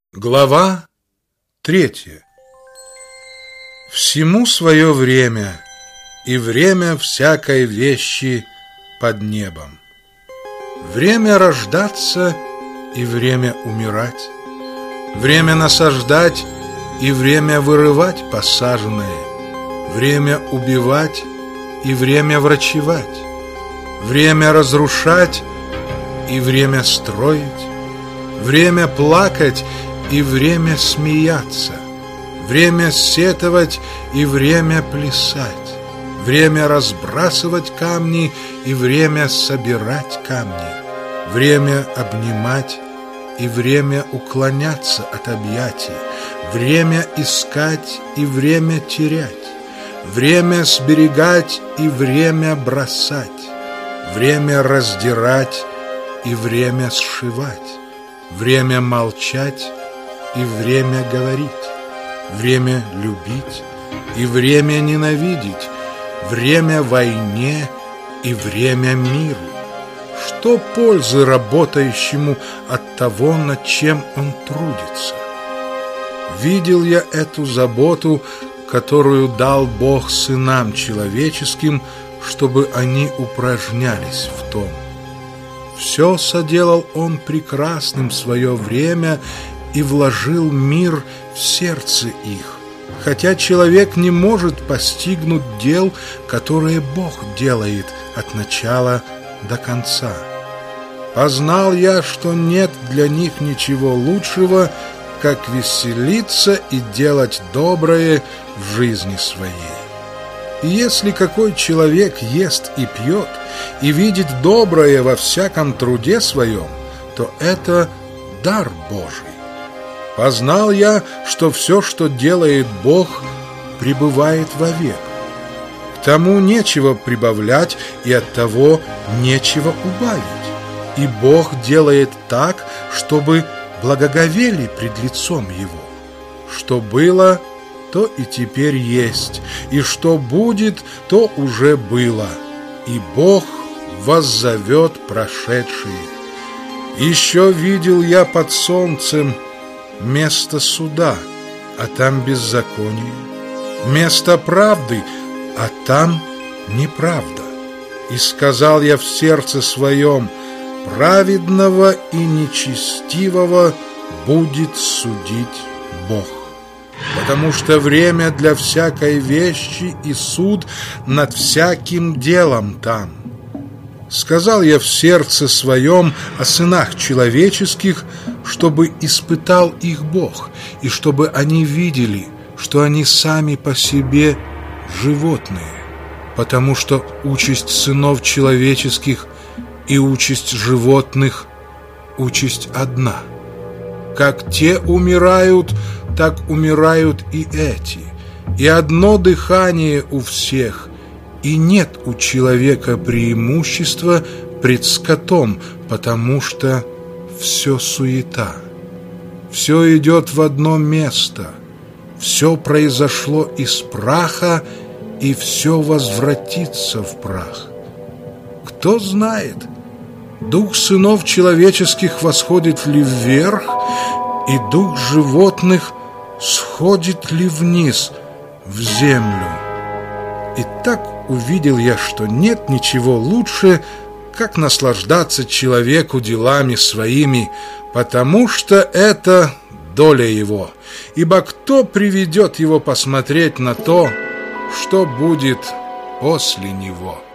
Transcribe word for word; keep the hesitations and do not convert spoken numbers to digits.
Глава третья. Всему свое время, и время всякой вещи под небом. Время рождаться и время умирать, время насаждать и время вырывать посаженное, время убивать и время врачевать, время разрушать и время строить, время плакать и время смеяться, время сетовать и время плясать, время разбрасывать камни и время собирать камни, время обнимать и время уклоняться от объятий, время искать и время терять, время сберегать и время бросать, время раздирать и время сшивать, время молчать и время говорить, время любить и время ненавидеть, время войне и время миру. Что пользы работающему от того, над чем он трудится? Видел я эту заботу, которую дал Бог сынам человеческим, чтобы они упражнялись в том. Все соделал Он прекрасным в свое время и вложил мир в сердце их, хотя человек не может постигнуть дел, которые Бог делает от начала до конца. Познал я, что нет для них ничего лучшего, как веселиться и делать доброе в жизни своей. И если какой человек ест и пьет, и видит доброе во всяком труде своем, то это дар Божий. Познал я, что все, что делает Бог, пребывает вовек. К тому нечего прибавлять, и от того нечего убавить. И Бог делает так, чтобы благоговели пред лицом Его. Что было, то и теперь есть, и что будет, то уже было, и Бог воззовет прошедшие. Еще видел я под солнцем место суда, а там беззаконие, место правды, а там неправда. И сказал я в сердце своем: праведного и нечестивого будет судить Бог. Потому что время для всякой вещи и суд над всяким делом там. Сказал я в сердце своем о сынах человеческих, чтобы испытал их Бог, и чтобы они видели, что они сами по себе животные, потому что участь сынов человеческих и участь животных – участь одна. Как те умирают, так умирают и эти, и одно дыхание у всех, и нет у человека преимущества пред скотом, потому что все суета, все идет в одно место, все произошло из праха, и все возвратится в прах. Кто знает, дух сынов человеческих восходит ли вверх, и дух животных сходит ли вниз в землю? И так увидел я, что нет ничего лучше, как наслаждаться человеку делами своими, потому что это доля его. Ибо кто приведет его посмотреть на то, что будет после него?